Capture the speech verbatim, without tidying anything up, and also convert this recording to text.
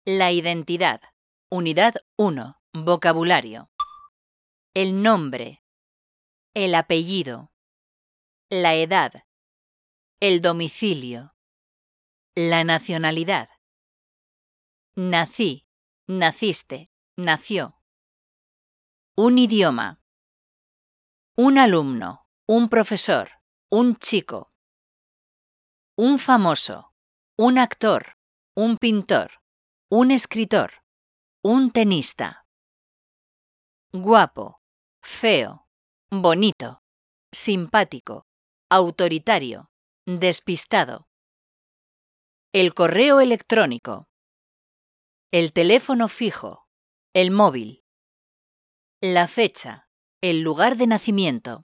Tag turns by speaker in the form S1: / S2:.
S1: La identidad. Unidad uno. Vocabulario. El nombre. El apellido. La edad. El domicilio. La nacionalidad. Nací, naciste, nació. Un idioma. Un alumno, un profesor, un chico. Un famoso, un actor, un pintor, un escritor, un tenista. Guapo, feo, bonito, simpático, autoritario, despistado. El correo electrónico. El teléfono fijo. El móvil. La fecha. El lugar de nacimiento.